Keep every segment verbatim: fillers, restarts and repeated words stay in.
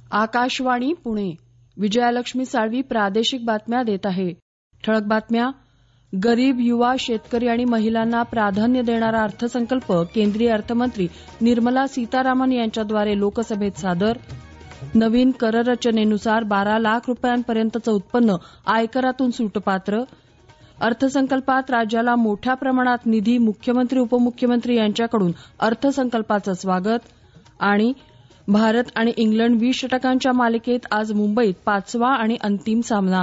आकाशवाणी पुणे. विजयालक्ष्मी साळवी प्रादेशिक बातम्या देत आहे. ठळक बातम्या. गरीब, युवा, शेतकरी आणि महिलांना प्राधान्य देणारा अर्थसंकल्प केंद्रीय अर्थमंत्री निर्मला सीतारामन यांच्याद्वारे लोकसभेत सादर. नवीन कररचनेनुसार बारा लाख रुपयांपर्यंतचं उत्पन्न आयकरातून सूटपात्र. अर्थसंकल्पात राज्याला मोठ्या प्रमाणात निधी, मुख्यमंत्री उपमुख्यमंत्री यांच्याकडून अर्थसंकल्पाचं स्वागत. आणि भारत आणि इंग्लंड वीस षटकांच्या मालिकेत आज मुंबईत पाचवा आणि अंतिम सामना.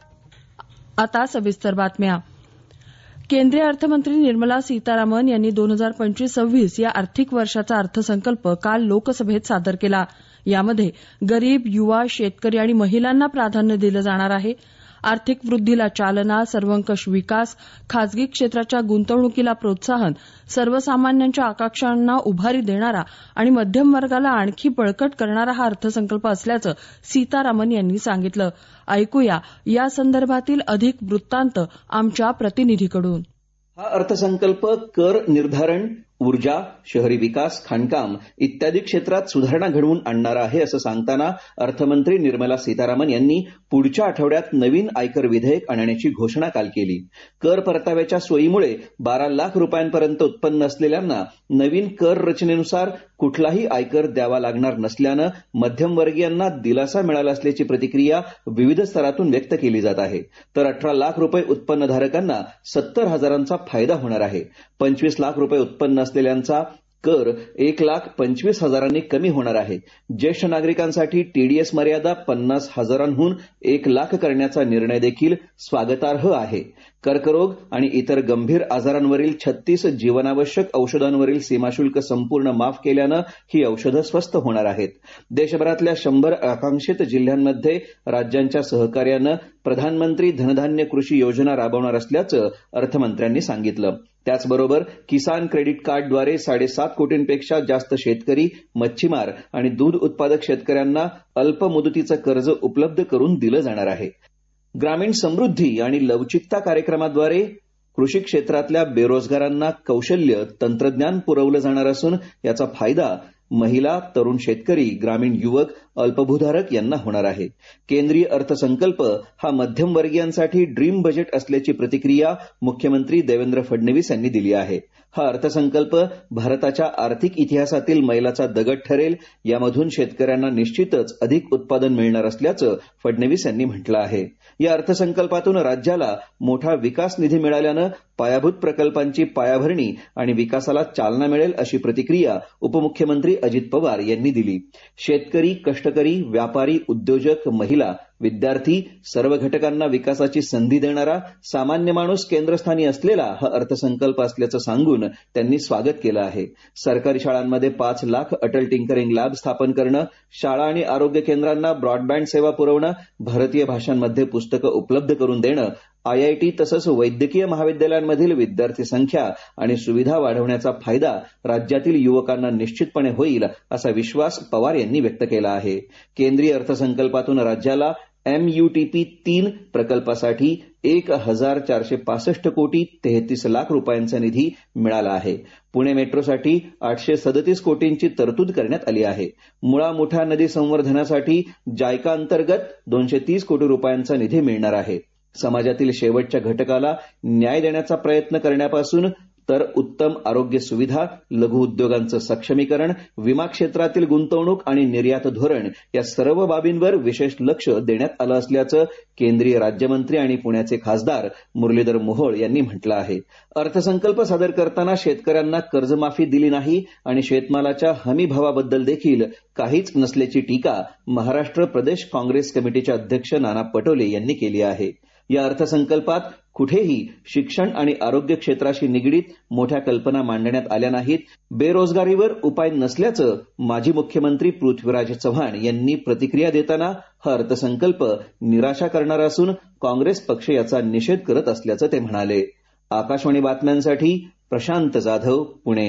आता सविस्तर बातम्या. केंद्रीय अर्थमंत्री निर्मला सीतारामन यांनी दोन हजार पंचवीस सव्वीस या आर्थिक वर्षाचा अर्थसंकल्प काल लोकसभेत सादर केला. यामध्ये गरीब, युवा, शेतकरी आणि महिलांना प्राधान्य दिलं जाणार आहे. आर्थिक वृद्धीला चालना, सर्वंकष विकास, खासगी क्षेत्राच्या गुंतवणुकीला प्रोत्साहन, सर्वसामान्यांच्या आकांक्षांना उभारी देणारा आणि मध्यम वर्गाला आणखी बळकट करणारा हा अर्थसंकल्प असल्याचं सीतारामन यांनी सांगितलं. ऐकूया यासंदर्भातील अधिक वृत्तांत आमच्या प्रतिनिधीकडून. हा अर्थसंकल्प कर निर्धारण, ऊर्जा, शहरी विकास, खाणकाम इत्यादी क्षेत्रात सुधारणा घडवून आणणारा आहे असं सांगताना अर्थमंत्री निर्मला सीतारामन यांनी पुढच्या आठवड्यात नवीन आयकर विधेयक आणण्याची घोषणा काल केली. कर परताव्याच्या सोयीमुळे बारा लाख रुपयांपर्यंत उत्पन्न असलेल्यांना नवीन कर रचनेनुसार कुठलाही आयकर द्यावा लागणार नसल्यानं मध्यमवर्गीयांना दिलासा मिळाला असल्याची प्रतिक्रिया विविध स्तरातून व्यक्त केली जात आहे. तर अठरा लाख रुपये उत्पन्नधारकांना सत्तर हजारांचा फायदा होणार आहे. पंचवीस लाख रुपये उत्पन्न असलेल्यांचा कर एक लाख पंचवीस हजारांनी कमी होणार आहे. ज्येष्ठ नागरिकांसाठी टीडीएस मर्यादा पन्नास हजारांहून एक लाख करण्याचा निर्णय देखील स्वागतार्ह आहे. कर्करोग आणि इतर गंभीर आजारांवरील छत्तीस जीवनावश्यक औषधांवरील सीमाशुल्क संपूर्ण माफ केल्यानं ही औषधं स्वस्त होणार आहेत. देशभरातल्या शंभर आकांक्षित जिल्ह्यांमध्ये राज्यांच्या सहकार्यानं प्रधानमंत्री धनधान्य कृषी योजना राबवणार असल्याचं अर्थमंत्र्यांनी सांगितलं. त्याचबरोबर किसान क्रेडिट कार्डद्वारे साडेसात कोटींपेक्षा जास्त शेतकरी, मच्छीमार आणि दूध उत्पादक शेतकऱ्यांना अल्प मुदतीचं कर्ज उपलब्ध करून दिलं जाणार आहे. ग्रामीण समृद्धी आणि लवचिकता कार्यक्रमाद्वारे कृषी क्षेत्रातल्या बेरोजगारांना कौशल्य, तंत्रज्ञान पुरवलं जाणार असून याचा फायदा महिला, तरुण शेतकरी, ग्रामीण युवक, अल्पभूधारक यांना होणार आहे. केंद्रीय अर्थसंकल्प हा मध्यमवर्गीयांसाठी ड्रीम बजेट असल्याची प्रतिक्रिया मुख्यमंत्री देवेंद्र फडणवीस यांनी दिली आहे. हा अर्थसंकल्प भारताच्या आर्थिक इतिहासातील मैलाचा दगड ठरेल. यामधून शेतकऱ्यांना निश्चितच अधिक उत्पादन मिळणार असल्याचं फडणवीस यांनी म्हटलं आहे. या अर्थसंकल्पातून राज्याला मोठा विकास निधी मिळाल्यानं पायाभूत प्रकल्पांची पायाभरणी आणि विकासाला चालना मिळेल अशी प्रतिक्रिया उपमुख्यमंत्री अजित पवार यांनी दिली. शेतकरी, कष्टकरी, व्यापारी, उद्योजक, महिला, विद्यार्थी सर्व घटकांना विकासाची संधी देणारा, सामान्य माणूस केंद्रस्थानी असलेला हा अर्थसंकल्प असल्याचं सांगून त्यांनी स्वागत केलं आहे. सरकारी शाळांमध्ये पाच लाख अटल टिंकरिंग लॅब स्थापन करणं, शाळा आणि आरोग्य केंद्रांना ब्रॉडबँड सेवा पुरवणं, भारतीय भाषांमध्ये पुस्तकं उपलब्ध करून देणं, आयआयटी तसंच वैद्यकीय महाविद्यालयांमधील विद्यार्थी संख्या आणि सुविधा वाढवण्याचा फायदा राज्यातील युवकांना निश्चितपणे होईल असा विश्वास पवार यांनी व्यक्त केला आहे. केंद्रीय अर्थसंकल्पातून राज्याला एमयूटीपी तीन प्रकल्पासाठी एक हजार चारशे पासष्ट कोटी तेहतीस लाख रुपयांचा निधी मिळाला आहे. पुणे मेट्रोसाठी आठशे सदतीस कोटींची तरतूद करण्यात आली आहे. मुळा मुठा नदी संवर्धनासाठी जायका अंतर्गत दोनशे तीस कोटी रुपयांचा निधी मिळणार आहे. समाजातील शेवटच्या घटकाला न्याय देण्याचा प्रयत्न करण्यापासून तर उत्तम आरोग्य सुविधा, लघु उद्योगांचं सक्षमीकरण, विमा क्षेत्रातील गुंतवणूक आणि निर्यात धोरण या सर्व बाबींवर विशेष लक्ष देण्यात आलं असल्याचं केंद्रीय राज्यमंत्री आणि पुण्याचे खासदार मुरलीधर मोहोळ यांनी म्हटलं आहे. अर्थसंकल्प सादर करताना शेतकऱ्यांना कर्जमाफी दिली नाही आणि शेतमालाच्या हमी भावाबद्दल देखील काहीच नसल्याची टीका महाराष्ट्र प्रदेश काँग्रेस कमिटीचे अध्यक्ष नाना पटोले यांनी केली आहे. या अर्थसंकल्पात कुठेही शिक्षण आणि आरोग्य क्षेत्राशी निगडीत मोठ्या कल्पना मांडण्यात आल्या नाहीत. बेरोजगारीवर उपाय नसल्याचं माजी मुख्यमंत्री पृथ्वीराज चव्हाण यांनी प्रतिक्रिया देताना हा अर्थसंकल्प निराशा करणारा असून काँग्रेस पक्ष याचा निषेध करत असल्याचं ते म्हणाले. आकाशवाणी बातम्यांसाठी प्रशांत जाधव, पुणे.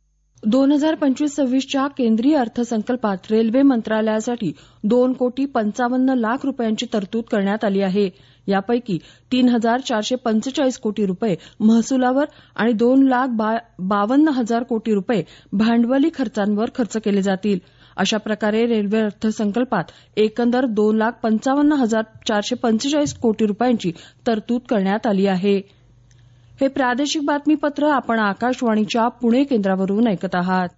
दोन हजार पंचवीस सव्वीसच्या केंद्रीय अर्थसंकल्पात रेल्वे मंत्रालयासाठी दोन कोटी पंचावन्न लाख रुपयांची तरतूद करण्यात आली आहे. यापैकी तीन हजार चारशे पंचेचाळीस कोटी रुपये महसुलावर आणि दोन लाख बावन्न हजार कोटी रुपये भांडवली खर्चांवर खर्च केले जातील. अशा प्रकारे रेल्वे अर्थसंकल्पात एकंदर दोन लाख पंचावन्न हजार चारशे पंचेचाळीस कोटी रुपयांची तरतूद करण्यात आली आहे. हे प्रादेशिक बातमीपत्र आपण आकाशवाणीच्या पुणे केंद्रावरून ऐकत आहात.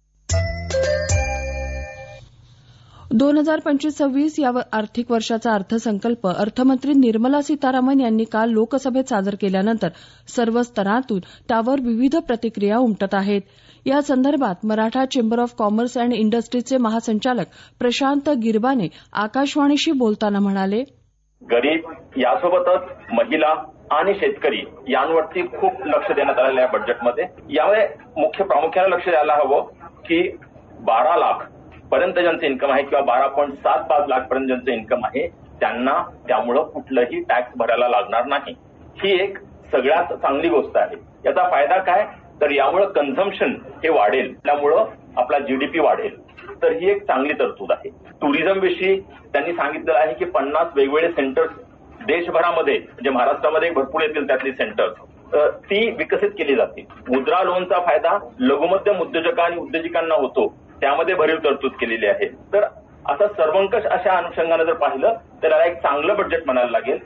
दोन हजार पंचवीस सव्वीस या आर्थिक वर्षाचा अर्थसंकल्प अर्थमंत्री निर्मला सीतारामन यांनी काल लोकसभेत सादर केल्यानंतर सर्व स्तरातून त्यावर विविध प्रतिक्रिया उमटत आहेत. या संदर्भात Maratha chamber of commerce and इंडस्ट्रीचे महासंचालक प्रशांत गिरबाने आकाशवाणीशी बोलताना म्हणाले, गरीब यासोबतच महिला आणि शेतकरी यांवरती खूप लक्ष देण्यात आलेलं आहे बजेटमध्ये. यामुळे मुख्य प्रामुख्याने लक्ष द्यायला हवं की बारा लाख पर्यंत ज्यांचं इन्कम आहे किंवा बारा पॉईंट सात पाच लाख पर्यंत ज्यांचं इन्कम आहे त्यांना त्यामुळं कुठलंही टॅक्स भरायला लागणार नाही. ही एक सगळ्यात चांगली गोष्ट आहे. याचा फायदा काय तर यामुळं कन्झम्पशन हे वाढेल, त्यामुळं आपला जीडीपी वाढेल. तर ही एक चांगली तरतूद आहे. टुरिझम विषयी त्यांनी सांगितलेलं आहे की पन्नास वेगवेगळे सेंटर्स देशभरामध्ये म्हणजे महाराष्ट्रामध्ये भरपूर येतील त्यातली सेंटर्स ती विकसित केली जातील. मुद्रा लोनचा फायदा लघुमध्यम उद्योजक आणि उद्योजिकांना होतो, त्यामध्ये भरीव तरतूद केलेली आहे. तर आता सर्वंकष अशा अनुषंगाने जर पाहिलं तर याला एक चांगलं बजेट म्हणायला लागेल.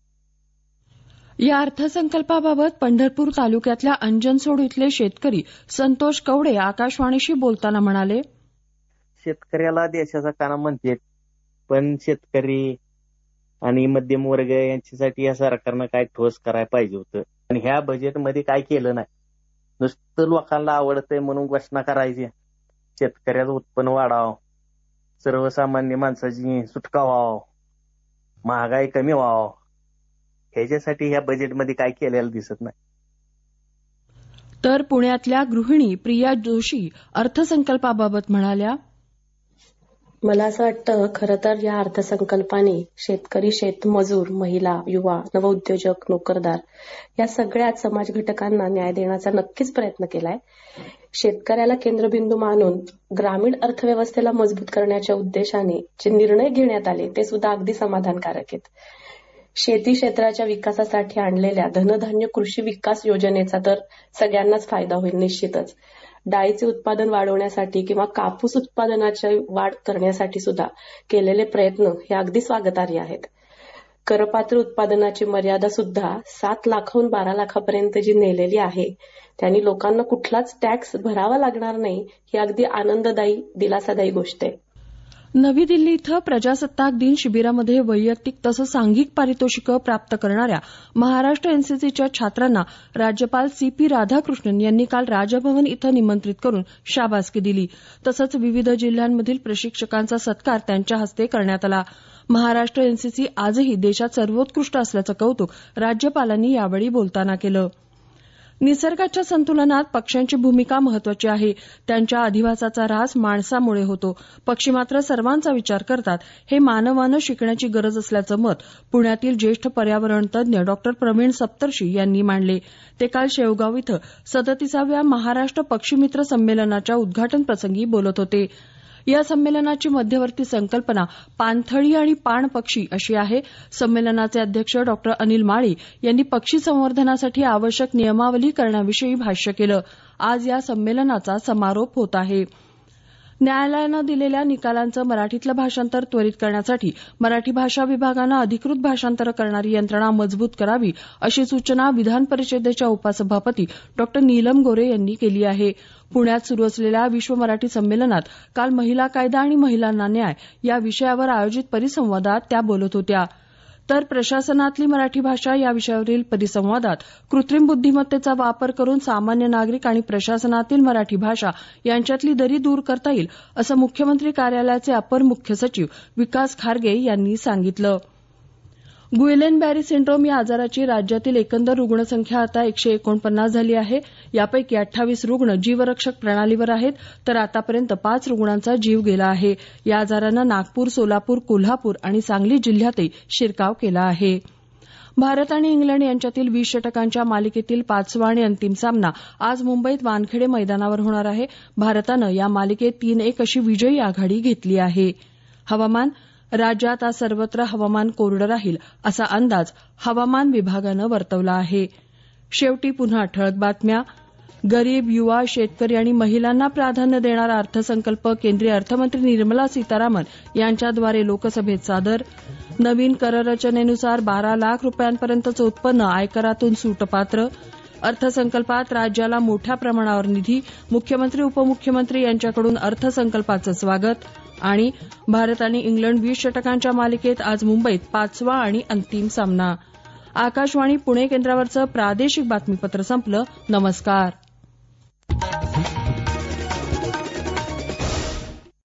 या अर्थसंकल्पाबाबत पंढरपूर तालुक्यातल्या अंजनसोड इथले शेतकरी संतोष कवडे आकाशवाणीशी बोलताना म्हणाले, शेतकऱ्याला देशाचा काना म्हणते, पण शेतकरी आणि मध्यम वर्ग यांच्यासाठी या सरकारनं काय ठोस करायला पाहिजे होतं. आणि ह्या बजेटमध्ये काय केलं नाही. नुसतं लोकांना आवडतंय म्हणून घोषणा करायची, शेतकऱ्याचं उत्पन्न वाढावं, सर्वसामान्य माणसाची सुटका व्हावं, महागाई कमी व्हावं, ह्याच्यासाठी ह्या बजेटमध्ये काय केलेलं दिसत नाही. तर पुण्यातल्या गृहिणी प्रिया जोशी अर्थसंकल्पाबाबत म्हणाल्या, मला असं वाटतं खरं तर या अर्थसंकल्पाने शेतकरी, शेतमजूर, महिला, युवा, नवउद्योजक, नोकरदार या सगळ्याच समाज घटकांना न्याय देण्याचा नक्कीच प्रयत्न केलाय. शेतकऱ्याला केंद्रबिंदू मानून ग्रामीण अर्थव्यवस्थेला मजबूत करण्याच्या उद्देशाने जे निर्णय घेण्यात आले ते सुद्धा अगदी समाधानकारक आहेत. शेती क्षेत्राच्या विकासासाठी आणलेल्या धनधान्य कृषी विकास योजनेचा तर सगळ्यांनाच फायदा होईल निश्चितच. डाळीचे उत्पादन वाढवण्यासाठी किंवा कापूस उत्पादनाची वाढ करण्यासाठी सुद्धा केलेले प्रयत्न हे अगदी स्वागतार्ह आहेत. करपात्र उत्पादनाची मर्यादा सुद्धा सात लाखाहून बारा लाखापर्यंत जी नेलेली आहे त्यांनी लोकांना कुठलाच टॅक्स भरावा लागणार नाही, ही अगदी आनंददायी, दिलासादायी गोष्ट आहे. नवी दिल्ली इथं प्रजासत्ताक दिन शिबिरामध्ये वैयक्तिक तसंच सांघिक पारितोषिकं प्राप्त करणाऱ्या महाराष्ट्र एनसीसीच्या छात्रांना राज्यपाल सी पी राधाकृष्णन यांनी काल राजभवन इथं निमंत्रित करून शाबासकी दिली. तसंच विविध जिल्ह्यांमधील प्रशिक्षकांचा सत्कार त्यांच्या हस्ते करण्यात आला. महाराष्ट्र एनसीसी आजही देशात सर्वोत्कृष्ट असल्याचं कौतुक राज्यपालांनी यावेळी बोलताना केलं. निसर्गाच्या संतुलनात पक्ष्यांची भूमिका महत्वाची आहे. त्यांच्या अधिवासाचा ऱ्हास माणसामुळे होतो. पक्षी मात्र सर्वांचा विचार करतात, हे मानवानं शिकण्याची गरज असल्याचं मत पुण्यातील ज्येष्ठ पर्यावरण तज्ज्ञ डॉक्टर प्रवीण सप्तर्षी यांनी मांडले. ते काल शेवगाव इथं सदतिसाव्या महाराष्ट्र पक्षीमित्र संमेलनाच्या उद्घाटनप्रसंगी बोलत होते. या संमेलनाची मध्यवर्ती संकल्पना पाणथळी आणि पाण पक्षी अशी आहे. संमेलनाचे अध्यक्ष डॉक्टर अनिल माळी यांनी पक्षी संवर्धनासाठी आवश्यक नियमावली करण्याविषयी भाष्य केलं. आज या संमेलनाचा समारोप होत आहे. न्यायालयानं दिलेल्या निकालांचं मराठीतलं भाषांतर त्वरित करण्यासाठी मराठी भाषा विभागानं अधिकृत भाषांतर करणारी यंत्रणा मजबूत करावी अशी सूचना विधान परिषदेच्या उपसभापती डॉक्टर नीलम गोरे यांनी केली आहे. पुण्यात सुरू असलेल्या विश्व मराठी संमेलनात काल महिला कायदा आणि महिलांना न्याय या विषयावर आयोजित परिसंवादात त्या बोलत होत्या. तर प्रशासनातली मराठी भाषा या विषयावरील परिसंवादात कृत्रिम बुद्धिमत्तेचा वापर करून सामान्य नागरिक आणि प्रशासनातील मराठी भाषा यांच्यातली दरी दूर करता येईल असं मुख्यमंत्री कार्यालयाचे अपर मुख्य सचिव विकास खारगे यांनी सांगितलं. गुइलेन बॅरी सिंड्रोम या आजाराची राज्यातील एकंदर रुग्णसंख्या आता एकशे एकोणपन्नास झाली आहे. यापैकी अठ्ठावीस रुग्ण जीवरक्षक प्रणालीवर आहेत, तर आतापर्यंत पाच रुग्णांचा जीव गेला आहे. या आजारानं नागपूर, सोलापूर, कोल्हापूर आणि सांगली जिल्ह्यातही शिरकाव केला आहे. भारत आणि इंग्लंड यांच्यातील वीस षटकांच्या मालिकेतील पाचवा आणि अंतिम सामना आज मुंबईत वानखेडे मैदानावर होणार आहे. भारतानं या मालिकेत तीन एक अशी विजयी आघाडी घेतली आहे. हवामान राज्यात आज सर्वत्र हवामान कोरडं राहील असा अंदाज हवामान विभागानं वर्तवला आहे. शेवटी पुन्हा ठळक बातम्या. गरीब युवा शेतकरी आणि महिलांना प्राधान्य देणारा अर्थसंकल्प केंद्रीय अर्थमंत्री निर्मला सीतारामन यांच्याद्वारे लोकसभेत सादर. नवीन कररचनेनुसार बारा लाख रुपयांपर्यंतचं उत्पन्न आयकरातून सूटपात्र. अर्थसंकल्पात राज्याला मोठ्या प्रमाणावर निधी, मुख्यमंत्री उपमुख्यमंत्री यांच्याकडून अर्थसंकल्पाचं स्वागत. आणि भारत आणि इंग्लंड वीस षटकांच्या मालिकेत आज मुंबईत पाचवा आणि अंतिम सामना. आकाशवाणी पुणे केंद्रावरचं प्रादेशिक बातमीपत्र संपलं. नमस्कार.